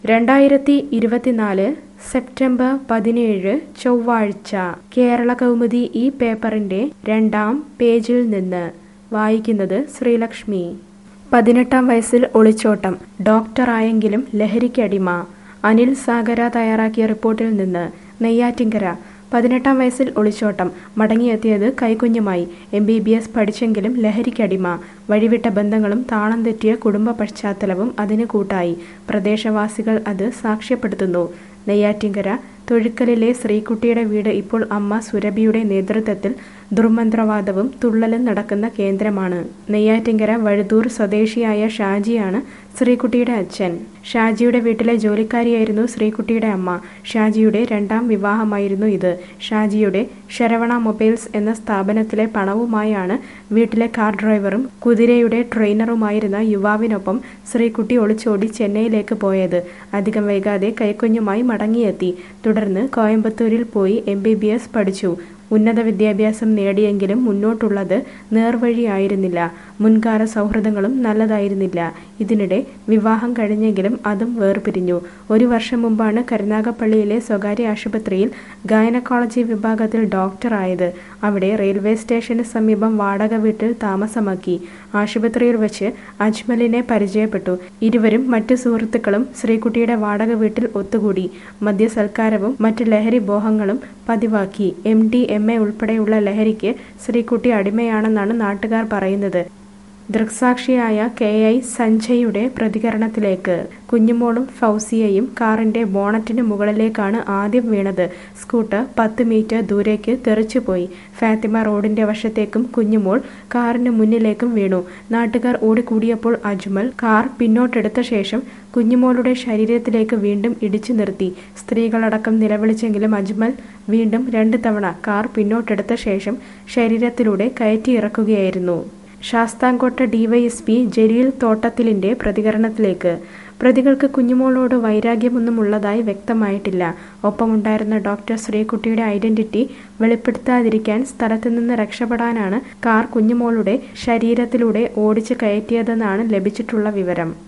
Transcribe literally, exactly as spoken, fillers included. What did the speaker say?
രണ്ടായിരത്തി ഇരുപത്തിനാല് സെപ്റ്റംബർ പതിനേഴ് ചൊവ്വാഴ്ച കേരള കൗമുദി ഈ പേപ്പറിന്റെ രണ്ടാം പേജിൽ നിന്ന് വായിക്കുന്നത് ശ്രീലക്ഷ്മി. പതിനെട്ടാം വയസ്സിൽ ഒളിച്ചോട്ടം, ഡോക്ടറായെങ്കിലും ലഹരിക്കടിമ. അനിൽ സാഗര തയ്യാറാക്കിയ റിപ്പോർട്ടിൽ നിന്ന്. നെയ്യാറ്റിൻകര. പതിനെട്ടാം വയസ്സിൽ ഒളിച്ചോട്ടം, മടങ്ങിയെത്തിയത് കൈക്കുഞ്ഞുമായി. എം ബി ബി എസ് പഠിച്ചെങ്കിലും ലഹരിക്കടിമ. വഴിവിട്ട ബന്ധങ്ങളും താളം തെറ്റിയ കുടുംബ പശ്ചാത്തലവും അതിന് കൂട്ടായി. പ്രദേശവാസികൾ അത് സാക്ഷ്യപ്പെടുത്തുന്നു. നെയ്യാറ്റിൻകര തൊഴിക്കലിലെ ശ്രീകുട്ടിയുടെ വീട് ഇപ്പോൾ അമ്മ സുരഭിയുടെ നേതൃത്വത്തിൽ ദുർമന്ത്രവാദവും തുള്ളലും നടക്കുന്ന കേന്ദ്രമാണ്. നെയ്യാറ്റിൻകര വഴുതൂർ സ്വദേശിയായ ഷാജിയാണ് ശ്രീകുട്ടിയുടെ അച്ഛൻ. ഷാജിയുടെ വീട്ടിലെ ജോലിക്കാരിയായിരുന്നു ശ്രീകുട്ടിയുടെ അമ്മ. ഷാജിയുടെ രണ്ടാം വിവാഹമായിരുന്നു ഇത്. ഷാജിയുടെ ശരവണ മൊബൈൽസ് എന്ന സ്ഥാപനത്തിലെ പണവുമായാണ് വീട്ടിലെ കാർ ഡ്രൈവറും കുതിരയുടെ ട്രെയിനറുമായിരുന്ന യുവാവിനൊപ്പം ശ്രീകുട്ടി ഒളിച്ചോടി ചെന്നൈയിലേക്ക് പോയത്. അധികം വൈകാതെ കൈക്കുഞ്ഞുമായി മടങ്ങിയെത്തി. തുടർന്ന് കോയമ്പത്തൂരിൽ പോയി എം ബി ബി എസ് പഠിച്ചു. ഉന്നത വിദ്യാഭ്യാസം നേടിയെങ്കിലും മുന്നോട്ടുള്ളത് നേർവഴിയായിരുന്നില്ല. മുൻകാല സൗഹൃദങ്ങളും നല്ലതായിരുന്നില്ല. ഇതിനിടെ വിവാഹം കഴിഞ്ഞെങ്കിലും അതും വേർപിരിഞ്ഞു. ഒരു വർഷം മുമ്പാണ് കരുനാഗപ്പള്ളിയിലെ സ്വകാര്യ ആശുപത്രിയിൽ ഗൈനക്കോളജി വിഭാഗത്തിൽ ഡോക്ടറായത്. അവിടെ റെയിൽവേ സ്റ്റേഷന് സമീപം വാടക വീട്ടിൽ താമസമാക്കി. ആശുപത്രിയിൽ വെച്ച് അജ്മലിനെ പരിചയപ്പെട്ടു. ഇരുവരും മറ്റു സുഹൃത്തുക്കളും ശ്രീകുട്ടിയുടെ വാടക വീട്ടിൽ ഒത്തുകൂടി. മദ്യസൽക്കാരവും മറ്റ് ലഹരി മോഹങ്ങളും പതിവാക്കി. എം ഡി എം എ ഉൾപ്പെടെയുള്ള ലഹരിക്ക് ശ്രീകുട്ടി അടിമയാണെന്നാണ് നാട്ടുകാർ പറയുന്നത്. ദൃക്സാക്ഷിയായ കെ ഐ സഞ്ജയുടെ പ്രതികരണത്തിലേക്ക്. കുഞ്ഞുമോളും ഫൗസിയയും കാറിന്റെ ബോണറ്റിന് മുകളിലേക്കാണ് ആദ്യം വീണത്. സ്കൂട്ടർ പത്ത് മീറ്റർ ദൂരേക്ക് തെറിച്ചുപോയി. ഫാത്തിമ റോഡിന്റെ വശത്തേക്കും കുഞ്ഞുമോൾ കാറിന് മുന്നിലേക്കും വീണു. നാട്ടുകാർ ഓടിക്കൂടിയപ്പോൾ അജ്മൽ കാർ പിന്നോട്ടെടുത്ത ശേഷം കുഞ്ഞുമോളുടെ ശരീരത്തിലേക്ക് വീണ്ടും ഇടിച്ചു നിർത്തി. സ്ത്രീകളടക്കം നിലവിളിച്ചെങ്കിലും അജ്മൽ വീണ്ടും രണ്ട് തവണ കാർ പിന്നോട്ടെടുത്ത ശേഷം ശരീരത്തിലൂടെ കയറ്റിയിറക്കുകയായിരുന്നു. ശാസ്താംകോട്ട ഡിവൈഎസ്പി ജലീൽ തോട്ടത്തിലിന്റെ പ്രതികരണത്തിലേക്ക്. പ്രതികൾക്ക് കുഞ്ഞുമോളോട് വൈരാഗ്യമൊന്നും ഉള്ളതായി വ്യക്തമായിട്ടില്ല. ഒപ്പമുണ്ടായിരുന്ന ഡോക്ടർ ശ്രീകുട്ടിയുടെ ഐഡന്റിറ്റി വെളിപ്പെടുത്താതിരിക്കാൻ സ്ഥലത്തുനിന്ന് രക്ഷപ്പെടാനാണ് കാർ കുഞ്ഞുമോളുടെ ശരീരത്തിലൂടെ ഓടിച്ചു കയറ്റിയതെന്നാണ് ലഭിച്ചിട്ടുള്ള വിവരം.